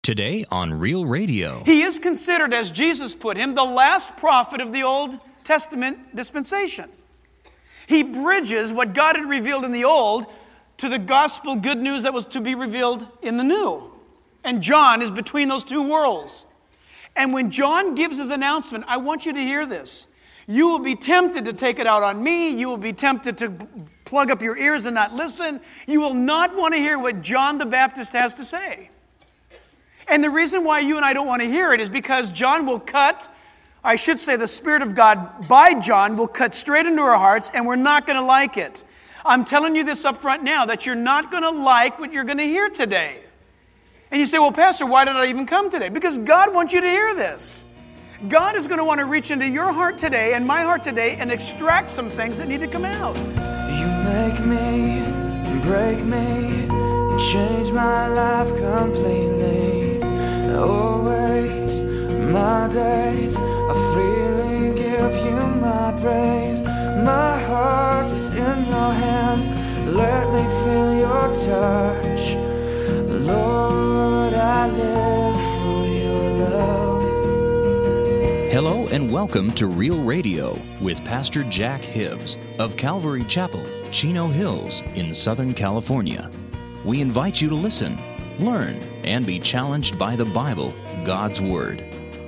Today on Real Radio. He is considered, as Jesus put him, the last prophet of the Old Testament dispensation. He bridges what God had revealed in the Old to the gospel good news that was to be revealed in the New. And John is between those two worlds. And when John gives his announcement, I want you to hear this. You will be tempted to take it out on me. You will be tempted to plug up your ears and not listen. You will not want to hear what John the Baptist has to say. And the reason why you and I don't want to hear it is because John will cut, I should say the Spirit of God by John will cut straight into our hearts, and we're not going to like it. I'm telling you this up front now, that you're not going to like what you're going to hear today. And you say, well, Pastor, why did I even come today? Because God wants you to hear this. God is going to want to reach into your heart today and my heart today and extract some things that need to come out. You make me, break me, change my life completely. Always, my days, I freely give you my praise. My heart is in your hands, let me feel your touch. Lord, I live for your love. Hello and welcome to Real Radio with Pastor Jack Hibbs of Calvary Chapel, Chino Hills in Southern California. We invite you to listen, learn, and be challenged by the Bible, God's Word.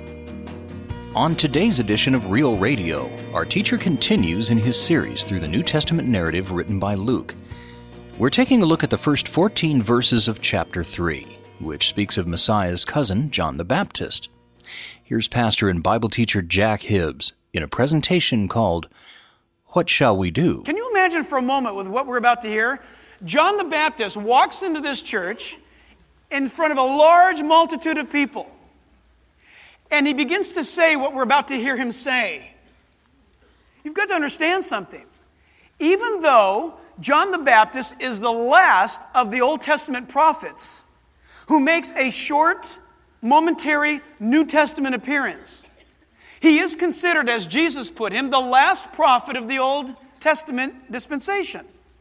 On today's edition of Real Radio, our teacher continues in his series through the New Testament narrative written by Luke. We're taking a look at the first 14 verses of chapter 3, which speaks of Messiah's cousin, John the Baptist. Here's pastor and Bible teacher Jack Hibbs in a presentation called, What Shall We Do? Can you imagine for a moment with what we're about to hear? John the Baptist walks into this church in front of a large multitude of people. And he begins to say what we're about to hear him say. You've got to understand something. Even though John the Baptist is the last of the Old Testament prophets who makes a short, momentary New Testament appearance, he is considered, as Jesus put him, the last prophet of the Old Testament dispensation.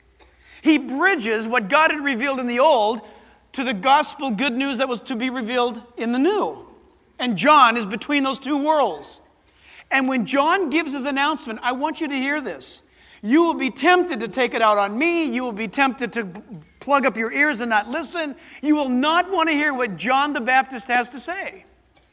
He bridges what God had revealed in the Old to the gospel good news that was to be revealed in the New. And John is between those two worlds. And when John gives his announcement, I want you to hear this. You will be tempted to take it out on me. You will be tempted to plug up your ears and not listen. You will not want to hear what John the Baptist has to say.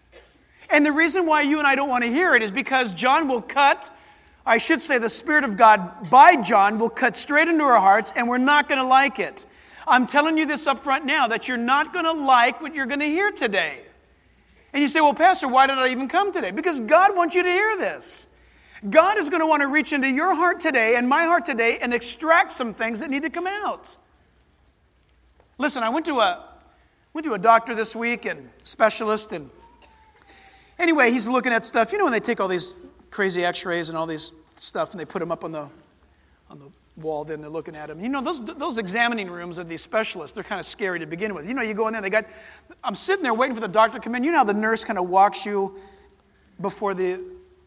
And the reason why you and I don't want to hear it is because John will cut, I should say the Spirit of God by John will cut straight into our hearts, and we're not going to like it. I'm telling you this up front now, that you're not going to like what you're going to hear today. And you say, well, Pastor, why did I even come today? Because God wants you to hear this. God is going to want to reach into your heart today and my heart today and extract some things that need to come out. Listen, I went to a doctor this week, and specialist, and anyway, he's looking at stuff. You know when they take all these crazy x-rays and all these stuff and they put them up on the wall, then they're looking at them. You know, those examining rooms of these specialists, they're kind of scary to begin with. You know, you go in there, I'm sitting there waiting for the doctor to come in. You know how the nurse kind of walks you before the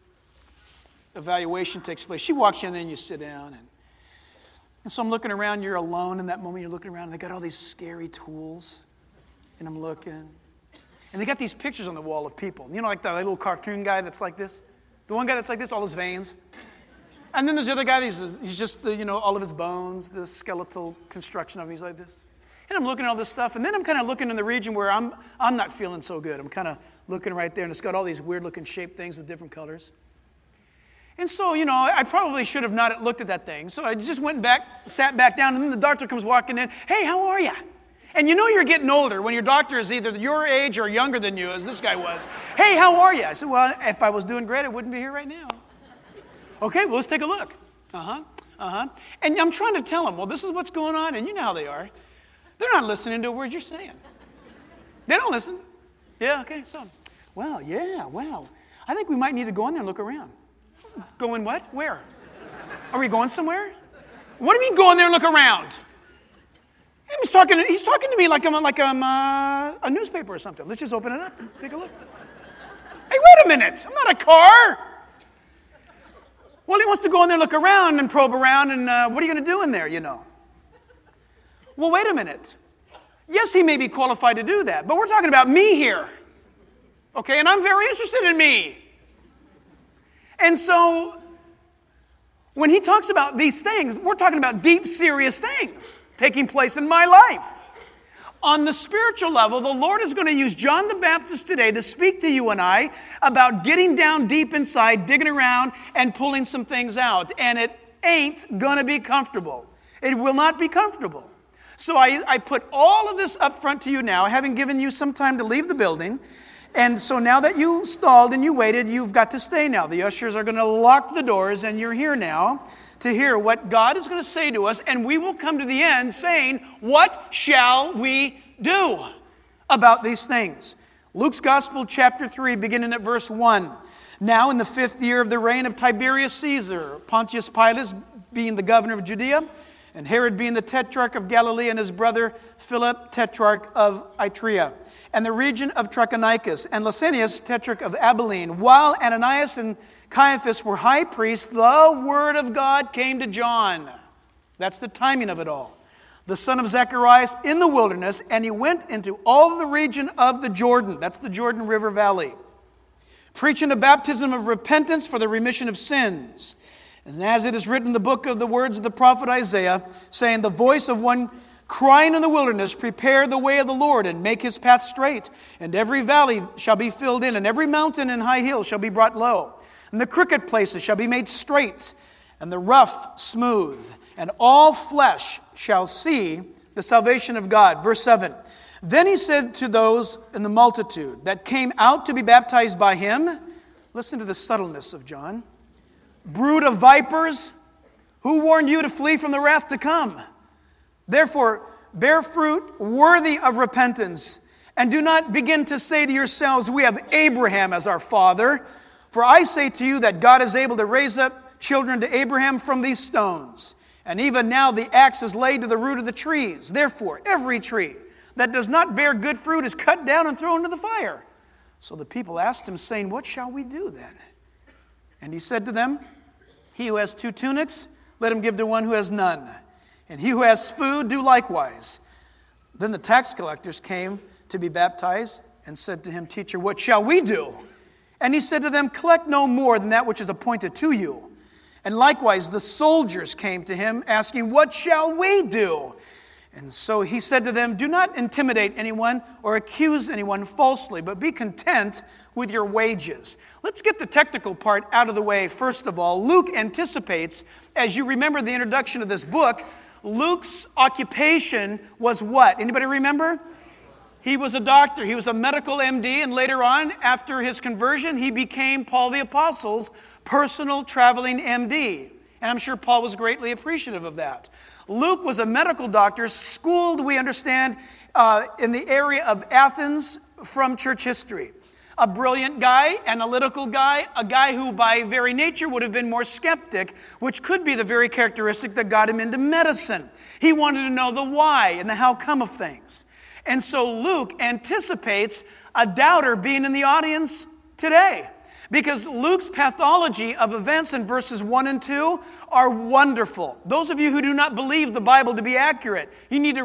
evaluation takes place. She walks you in, and then you sit down. And so I'm looking around, you're alone in that moment, you're looking around, and they got all these scary tools, and I'm looking. And they got these pictures on the wall of people. You know, like the little cartoon guy that's like this? The one guy that's like this, all his veins. And then there's the other guy, he's just, all of his bones, the skeletal construction of him, he's like this. And I'm looking at all this stuff, and then I'm kind of looking in the region where I'm not feeling so good. I'm kind of looking right there, and it's got all these weird-looking shaped things with different colors. And so, I probably should have not looked at that thing. So I just went back, sat back down, and then the doctor comes walking in. Hey, how are you? And you know you're getting older when your doctor is either your age or younger than you, as this guy was. Hey, how are you? I said, well, if I was doing great, I wouldn't be here right now. Okay, well, let's take a look. And I'm trying to tell them, well, this is what's going on, and you know how they are. They're not listening to a word you're saying. They don't listen. Yeah, okay, so, well, I think we might need to go in there and look around. Go in what? Where? Are we going somewhere? What do you mean go in there and look around? He's talking to me like I'm a newspaper or something. Let's just open it up and take a look. Hey, wait a minute. I'm not a car. Well, he wants to go in there and look around and probe around, and what are you going to do in there, Well, wait a minute. Yes, he may be qualified to do that, but we're talking about me here. Okay, and I'm very interested in me. And so, when he talks about these things, we're talking about deep, serious things taking place in my life. On the spiritual level, the Lord is going to use John the Baptist today to speak to you and I about getting down deep inside, digging around, and pulling some things out. And it ain't going to be comfortable. It will not be comfortable. So I put all of this up front to you now, having given you some time to leave the building. And so now that you stalled and you waited, you've got to stay now. The ushers are going to lock the doors, and you're here now to hear what God is going to say to us, and we will come to the end saying, what shall we do about these things? Luke's Gospel, chapter 3, beginning at verse 1. Now in the 5th year of the reign of Tiberius Caesar, Pontius Pilate being the governor of Judea, and Herod being the tetrarch of Galilee, and his brother Philip, tetrarch of Ituraea, and the region of Trachonitis, and Lysanias, tetrarch of Abilene, while Ananias and Caiaphas were high priests, the word of God came to John. That's the timing of it all. The son of Zacharias in the wilderness, and he went into all the region of the Jordan. That's the Jordan River Valley, preaching a baptism of repentance for the remission of sins. And as it is written in the book of the words of the prophet Isaiah, saying, the voice of one crying in the wilderness, prepare the way of the Lord, and make his path straight. And every valley shall be filled in, and every mountain and high hill shall be brought low. And the crooked places shall be made straight, and the rough smooth. And all flesh shall see the salvation of God. Verse 7. Then he said to those in the multitude that came out to be baptized by him, listen to the subtleness of John, brood of vipers, who warned you to flee from the wrath to come? Therefore, bear fruit worthy of repentance, and do not begin to say to yourselves, we have Abraham as our father. For I say to you that God is able to raise up children to Abraham from these stones. And even now the axe is laid to the root of the trees. Therefore, every tree that does not bear good fruit is cut down and thrown into the fire. So the people asked him, saying, what shall we do then? And he said to them, he who has 2 tunics, let him give to one who has none. And he who has food, do likewise. Then the tax collectors came to be baptized and said to him, teacher, what shall we do? And he said to them, collect no more than that which is appointed to you. And likewise the soldiers came to him, asking, what shall we do? And so he said to them, do not intimidate anyone or accuse anyone falsely, but be content with your wages. Let's get the technical part out of the way first of all. Luke anticipates, as you remember the introduction of this book, Luke's occupation was what? Anybody remember? He was a doctor. He was a medical MD, and later on, after his conversion, he became Paul the Apostle's personal traveling MD. And I'm sure Paul was greatly appreciative of that. Luke was a medical doctor, schooled, we understand, in the area of Athens from church history. A brilliant guy, analytical guy, a guy who by very nature would have been more skeptic, which could be the very characteristic that got him into medicine. He wanted to know the why and the how come of things. And so Luke anticipates a doubter being in the audience today. Because Luke's pathology of events in verses 1 and 2 are wonderful. Those of you who do not believe the Bible to be accurate, you need to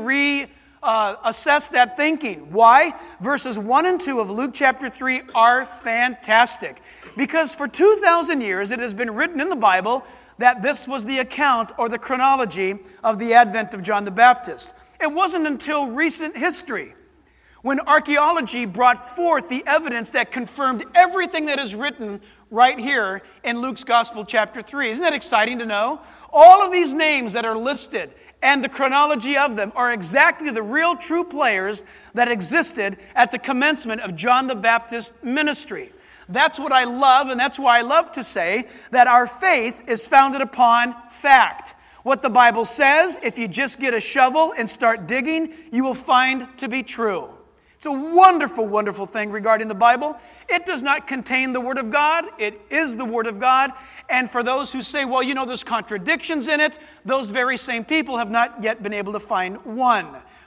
reassess that thinking. Why? Verses 1 and 2 of Luke chapter 3 are fantastic. Because for 2,000 years it has been written in the Bible that this was the account or the chronology of the advent of John the Baptist. It wasn't until recent history, when archaeology brought forth the evidence that confirmed everything that is written right here in Luke's Gospel, chapter 3. Isn't that exciting to know? All of these names that are listed and the chronology of them are exactly the real true players that existed at the commencement of John the Baptist's ministry. That's what I love, and that's why I love to say that our faith is founded upon fact. What the Bible says, if you just get a shovel and start digging, you will find to be true. It's a wonderful, wonderful thing regarding the Bible. It does not contain the Word of God. It is the Word of God. And for those who say, well, there's contradictions in it, those very same people have not yet been able to find one.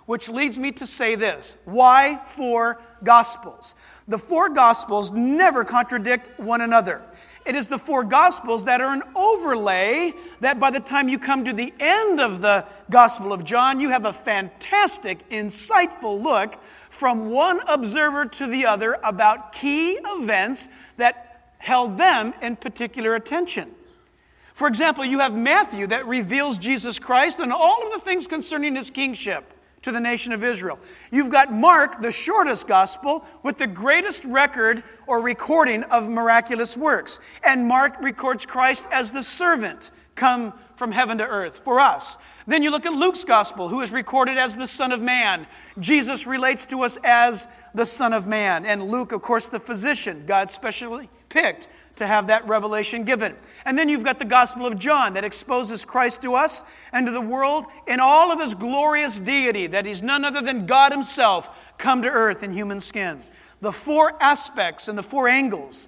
which leads me to say this. Why 4 Gospels? The 4 Gospels never contradict one another. It is the 4 Gospels that are an overlay that by the time you come to the end of the Gospel of John, you have a fantastic, insightful look from one observer to the other about key events that held them in particular attention. For example, you have Matthew that reveals Jesus Christ and all of the things concerning his kingship to the nation of Israel. You've got Mark, the shortest gospel, with the greatest record or recording of miraculous works. And Mark records Christ as the servant come from heaven to earth for us. Then you look at Luke's gospel, who is recorded as the Son of Man. Jesus relates to us as the Son of Man. And Luke, of course, the physician, God specially picked to have that revelation given. And then you've got the Gospel of John that exposes Christ to us and to the world in all of his glorious deity, that he's none other than God himself come to earth in human skin. The 4 aspects and the 4 angles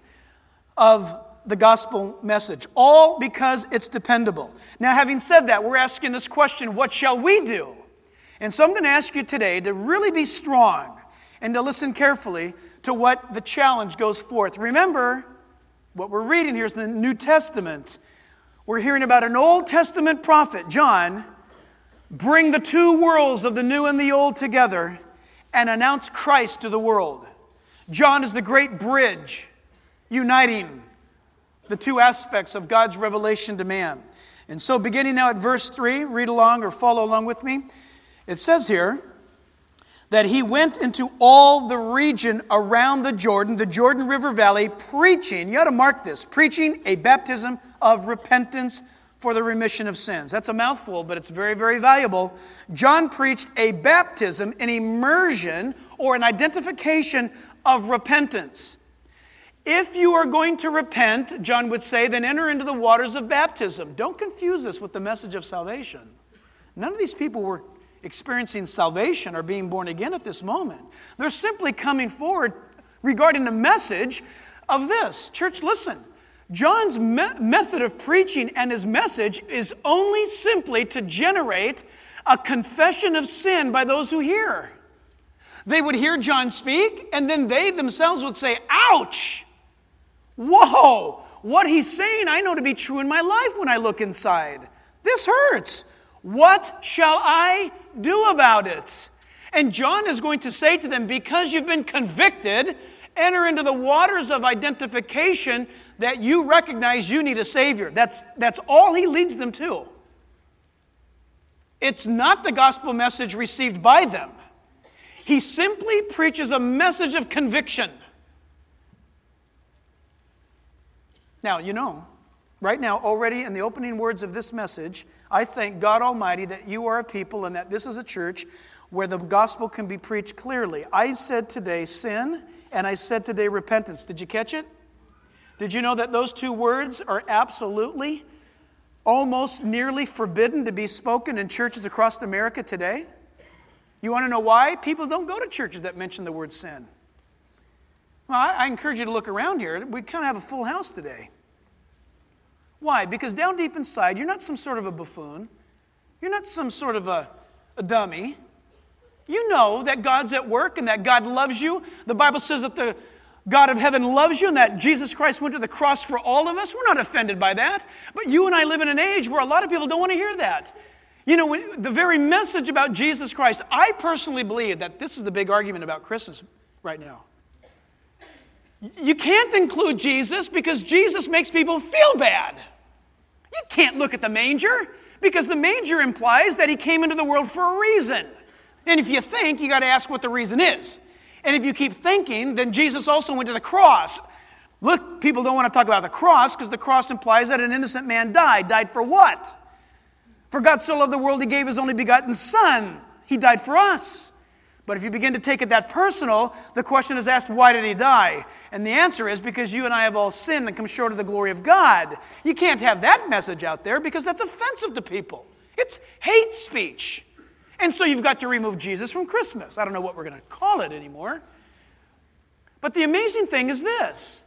of the gospel message, all because it's dependable. Now, having said that, we're asking this question, what shall we do? And so I'm going to ask you today to really be strong and to listen carefully to what the challenge goes forth. Remember, what we're reading here is the New Testament. We're hearing about an Old Testament prophet, John, bring the 2 worlds of the New and the Old together and announce Christ to the world. John is the great bridge uniting the 2 aspects of God's revelation to man. And so beginning now at verse 3, read along or follow along with me. It says here that he went into all the region around the Jordan River Valley, preaching, you ought to mark this, preaching a baptism of repentance for the remission of sins. That's a mouthful, but it's very, very valuable. John preached a baptism, an immersion, or an identification of repentance. If you are going to repent, John would say, then enter into the waters of baptism. Don't confuse this with the message of salvation. None of these people were experiencing salvation or being born again at this moment. They're simply coming forward regarding the message of this. Church, listen. John's method of preaching and his message is only simply to generate a confession of sin by those who hear. They would hear John speak, and then they themselves would say, ouch! Whoa! What he's saying I know to be true in my life when I look inside. This hurts. What shall I do about it? And John is going to say to them, because you've been convicted, enter into the waters of identification that you recognize you need a Savior. That's all he leads them to. It's not the gospel message received by them. He simply preaches a message of conviction. Now, you know, right now, already in the opening words of this message, I thank God Almighty that you are a people and that this is a church where the gospel can be preached clearly. I said today sin, and I said today repentance. Did you catch it? Did you know that those 2 words are absolutely, almost nearly forbidden to be spoken in churches across America today? You want to know why? People don't go to churches that mention the word sin. Well, I encourage you to look around here. We kind of have a full house today. Why? Because down deep inside, you're not some sort of a buffoon. You're not some sort of a dummy. You know that God's at work and that God loves you. The Bible says that the God of heaven loves you and that Jesus Christ went to the cross for all of us. We're not offended by that. But you and I live in an age where a lot of people don't want to hear that. You know, the very message about Jesus Christ, I personally believe that this is the big argument about Christmas right now. You can't include Jesus because Jesus makes people feel bad. You can't look at the manger because the manger implies that he came into the world for a reason. And if you think, you got to ask what the reason is. And if you keep thinking, then Jesus also went to the cross. Look, people don't want to talk about the cross because the cross implies that an innocent man died. Died for what? For God so loved the world, he gave his only begotten Son. He died for us. But if you begin to take it that personal, the question is asked, why did he die? And the answer is because you and I have all sinned and come short of the glory of God. You can't have that message out there because that's offensive to people. It's hate speech. And so you've got to remove Jesus from Christmas. I don't know what we're going to call it anymore. But the amazing thing is this.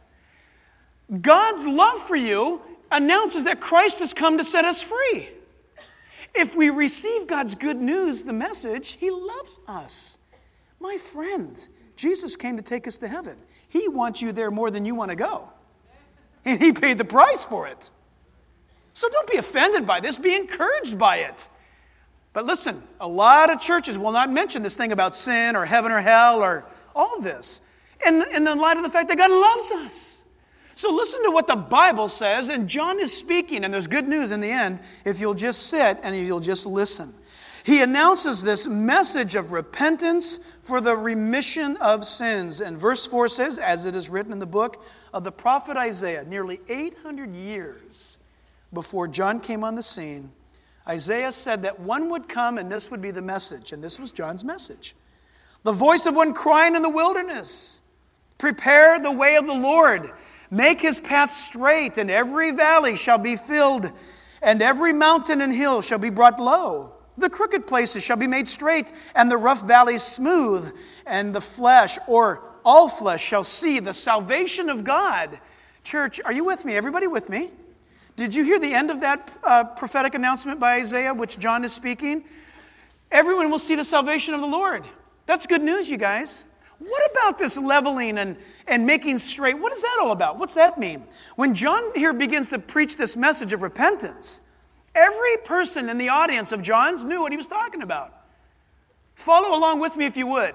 God's love for you announces that Christ has come to set us free. If we receive God's good news, the message, He loves us. My friend, Jesus came to take us to heaven. He wants you there more than you want to go. And He paid the price for it. So don't be offended by this. Be encouraged by it. But listen, a lot of churches will not mention this thing about sin or heaven or hell or all this in the light of the fact that God loves us. So listen to what the Bible says, and John is speaking, and there's good news in the end if you'll just sit and you'll just listen. He announces this message of repentance for the remission of sins. And verse 4 says, as it is written in the book of the prophet Isaiah, nearly 800 years before John came on the scene, Isaiah said that one would come and this would be the message. And this was John's message. The voice of one crying in the wilderness, prepare the way of the Lord. Make His path straight, and every valley shall be filled, and every mountain and hill shall be brought low. The crooked places shall be made straight, and the rough valleys smooth, and the flesh, or all flesh, shall see the salvation of God. Church, are you with me? Everybody with me? Did you hear the end of that prophetic announcement by Isaiah, which John is speaking? Everyone will see the salvation of the Lord. That's good news, you guys. What about this leveling and making straight? What is that all about? What's that mean? When John here begins to preach this message of repentance, every person in the audience of John's knew what he was talking about. Follow along with me if you would.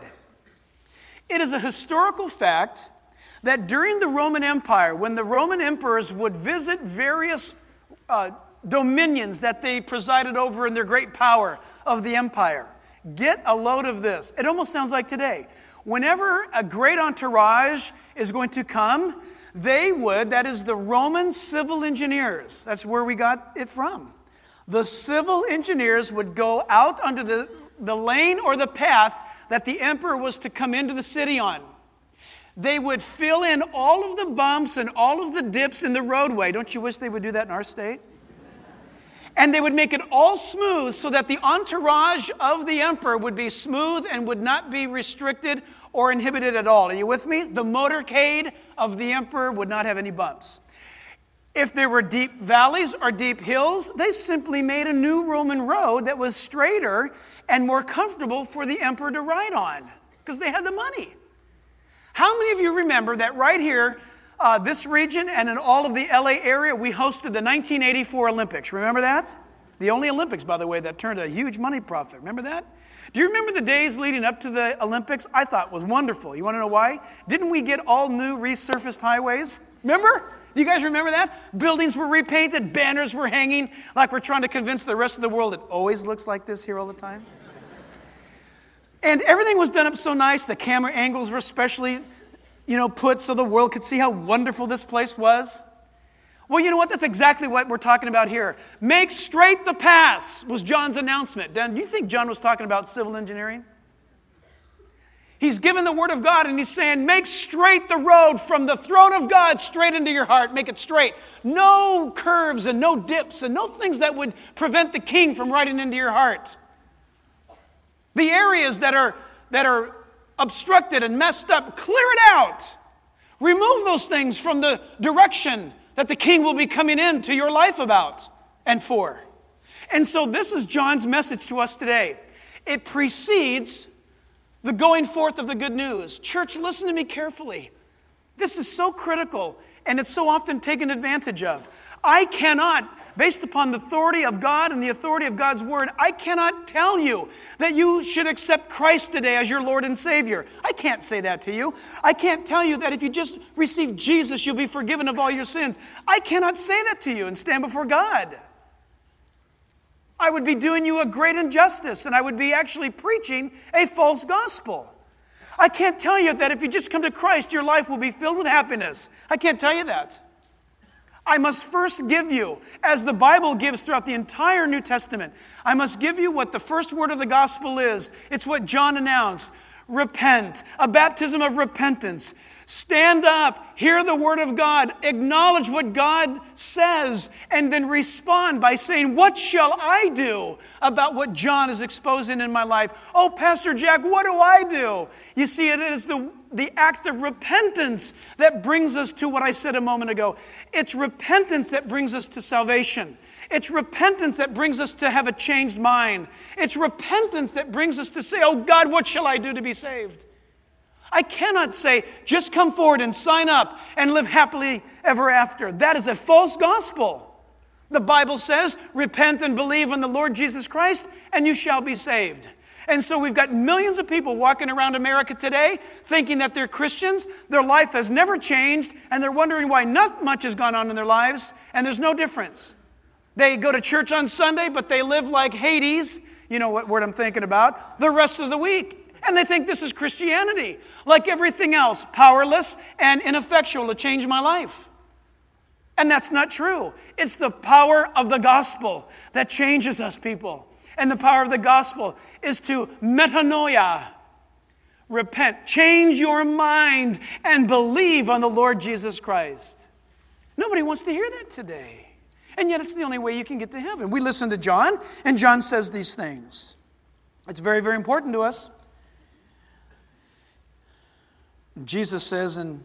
It is a historical fact that during the Roman Empire, when the Roman emperors would visit various dominions that they presided over in their great power of the empire, get a load of this. It almost sounds like today. Whenever a great entourage is going to come, they would, that is the Roman civil engineers, that's where we got it from. The civil engineers would go out onto the lane or the path that the emperor was to come into the city on. They would fill in all of the bumps and all of the dips in the roadway. Don't you wish they would do that in our state? And they would make it all smooth so that the entourage of the emperor would be smooth and would not be restricted or inhibited at all. Are you with me? The motorcade of the emperor would not have any bumps. If there were deep valleys or deep hills, they simply made a new Roman road that was straighter and more comfortable for the emperor to ride on because they had the money. How many of you remember that right here, this region and in all of the LA area, we hosted the 1984 Olympics? Remember that? The only Olympics, by the way, that turned a huge money profit. Remember that? Do you remember the days leading up to the Olympics? I thought was wonderful. You want to know why? Didn't we get all new resurfaced highways? Remember? Do you guys remember that? Buildings were repainted, banners were hanging, like we're trying to convince the rest of the world it always looks like this here all the time. And everything was done up so nice. The camera angles were specially, put so the world could see how wonderful this place was. Well, you know what? That's exactly what we're talking about here. Make straight the paths was John's announcement. Dan, do you think John was talking about civil engineering? He's given the word of God and he's saying, make straight the road from the throne of God straight into your heart. Make it straight. No curves and no dips and no things that would prevent the king from riding into your heart. The areas that are obstructed and messed up, clear it out. Remove those things from the direction that the king will be coming into your life about and for. And so this is John's message to us today. It precedes the going forth of the good news. Church, listen to me carefully. This is so critical, and it's so often taken advantage of. I cannot, based upon the authority of God and the authority of God's word, I cannot tell you that you should accept Christ today as your Lord and Savior. I can't say that to you. I can't tell you that if you just receive Jesus, you'll be forgiven of all your sins. I cannot say that to you and stand before God. I would be doing you a great injustice, and I would be actually preaching a false gospel. I can't tell you that if you just come to Christ, your life will be filled with happiness. I can't tell you that. I must first give you, as the Bible gives throughout the entire New Testament, I must give you what the first word of the gospel is. It's what John announced. Repent, a baptism of repentance. Stand up, hear the word of God, acknowledge what God says, and then respond by saying, what shall I do about what John is exposing in my life? Oh, Pastor Jack, what do I do? You see, it is the the act of repentance that brings us to what I said a moment ago. It's repentance that brings us to salvation. It's repentance that brings us to have a changed mind. It's repentance that brings us to say, oh God, what shall I do to be saved? I cannot say, just come forward and sign up and live happily ever after. That is a false gospel. The Bible says, repent and believe on the Lord Jesus Christ, and you shall be saved. And so we've got millions of people walking around America today thinking that they're Christians, their life has never changed, and they're wondering why not much has gone on in their lives, and there's no difference. They go to church on Sunday, but they live like Hades, you know what word I'm thinking about, the rest of the week. And they think this is Christianity, like everything else, powerless and ineffectual to change my life. And that's not true. It's the power of the gospel that changes us, people. And the power of the gospel is to metanoia, repent, change your mind, and believe on the Lord Jesus Christ. Nobody wants to hear that today. And yet it's the only way you can get to heaven. We listen to John, and John says these things. It's very, very important to us. Jesus says in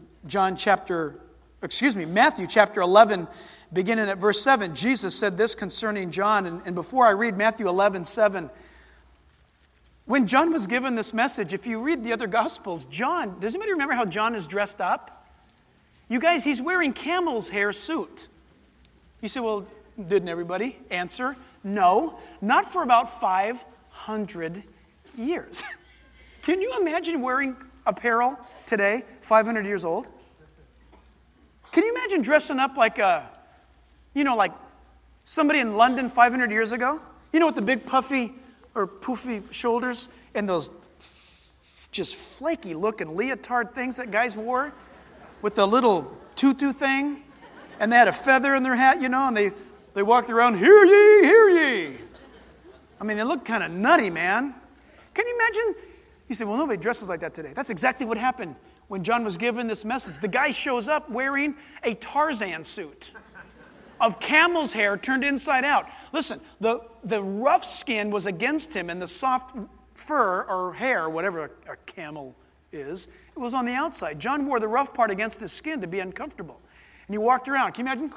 Matthew chapter 11, beginning at verse 7, Jesus said this concerning John. And before I read Matthew 11:7, when John was given this message, if you read the other Gospels, John, does anybody remember how John is dressed up? You guys, he's wearing camel's hair suit. You say, well, didn't everybody? Answer, no, not for about 500 years. Can you imagine wearing apparel today, 500 years old? Can you imagine dressing up like like somebody in London 500 years ago? You know, with the big puffy or poofy shoulders and those just flaky looking leotard things that guys wore with the little tutu thing, and they had a feather in their hat, and they walked around, hear ye, hear ye. I mean, they look kind of nutty, man. Can you imagine? You say, well, nobody dresses like that today. That's exactly what happened when John was given this message. The guy shows up wearing a Tarzan suit of camel's hair turned inside out. Listen, the rough skin was against him, and the soft fur or hair, whatever a camel is, it was on the outside. John wore the rough part against his skin to be uncomfortable. And he walked around. Can you imagine?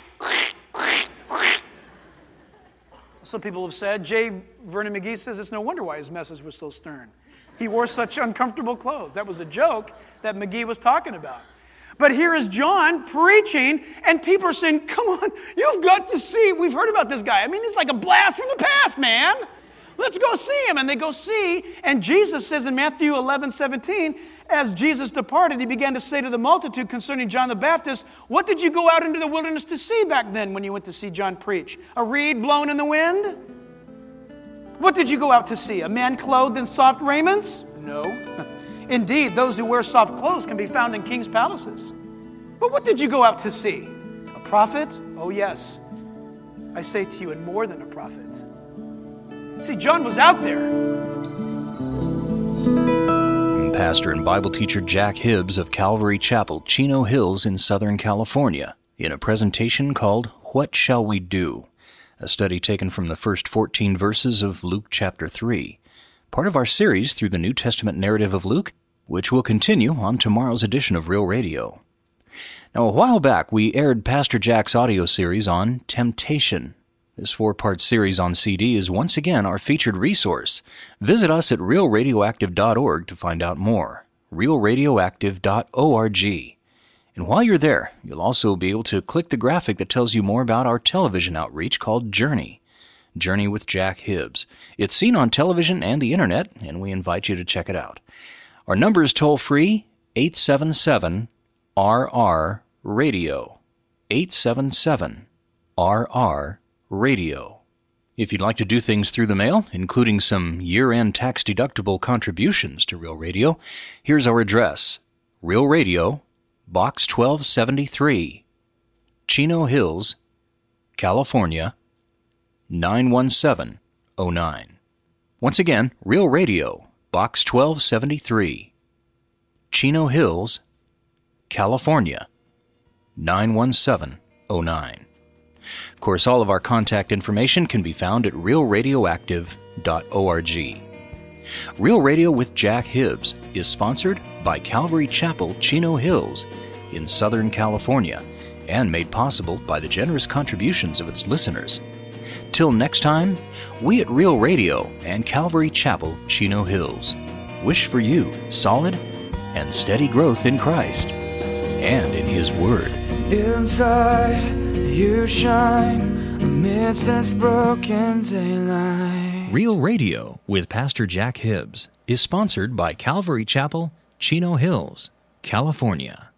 Some people have said, J. Vernon McGee says it's no wonder why his message was so stern. He wore such uncomfortable clothes. That was a joke that McGee was talking about. But here is John preaching, and people are saying, come on, you've got to see. We've heard about this guy. I mean, he's like a blast from the past, man. Let's go see him. And they go see, and Jesus says in Matthew 11:17, as Jesus departed, he began to say to the multitude concerning John the Baptist, what did you go out into the wilderness to see back then when you went to see John preach? A reed blown in the wind? What did you go out to see? A man clothed in soft raiments? No. Indeed, those who wear soft clothes can be found in king's palaces. But what did you go out to see? A prophet? Oh yes, I say to you, and more than a prophet. See, John was out there. Pastor and Bible teacher Jack Hibbs of Calvary Chapel, Chino Hills in Southern California, in a presentation called What Shall We Do? A study taken from the first 14 verses of Luke chapter 3, part of our series through the New Testament narrative of Luke, which will continue on tomorrow's edition of Real Radio. Now, a while back, we aired Pastor Jack's audio series on temptation. This 4-part series on CD is once again our featured resource. Visit us at realradioactive.org to find out more. realradioactive.org. And while you're there, you'll also be able to click the graphic that tells you more about our television outreach called Journey. Journey with Jack Hibbs. It's seen on television and the internet, and we invite you to check it out. Our number is toll-free, 877-RR-RADIO. 877-RR-RADIO. If you'd like to do things through the mail, including some year-end tax-deductible contributions to Real Radio, here's our address. Real Radio, Box 1273, Chino Hills, California, 91709. Once again, Real Radio, Box 1273, Chino Hills, California, 91709. Of course, all of our contact information can be found at realradioactive.org. Real Radio with Jack Hibbs is sponsored by Calvary Chapel, Chino Hills in Southern California and made possible by the generous contributions of its listeners. Till next time, we at Real Radio and Calvary Chapel, Chino Hills wish for you solid and steady growth in Christ and in His Word. Inside you shine amidst this broken daylight. Real Radio with Pastor Jack Hibbs is sponsored by Calvary Chapel, Chino Hills, California.